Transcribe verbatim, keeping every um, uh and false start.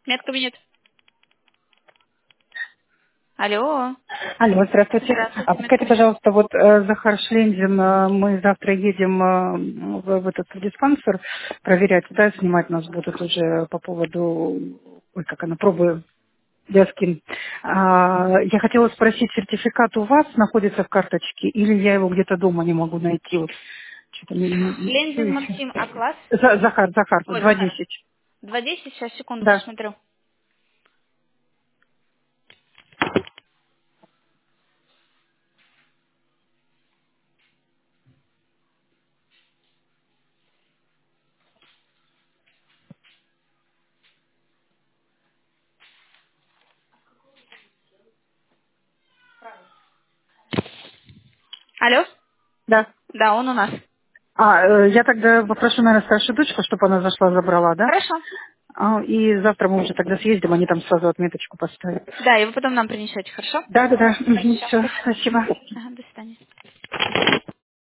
Медкабинет. Алло. Алло, здравствуйте. А Здравствуйте, подскажите, медкабинет. пожалуйста, вот э, Захар Шлендин, э, мы завтра едем э, в, в этот диспансер проверять, да, снимать нас будут уже по поводу, ой, как она, пробы Диаскин. А, я хотела спросить, сертификат у вас находится в карточке, или я его где-то дома не могу найти? Вот, что-то не, не- не ищу, Лензин ищу. Максим, А-класс? За- Захар, Захар, Ой, два Захар. десять. два десять, сейчас, секунду, Да, посмотрю. Алло? да. Да, он у нас. А, э, я тогда попрошу, наверное, старшую дочку, чтобы она зашла, забрала, да? Хорошо. А, и завтра мы уже тогда съездим, они там сразу отметочку поставят. Да, и вы потом нам принесете, хорошо? Да, да, да. Все, Все, спасибо. спасибо. Ага.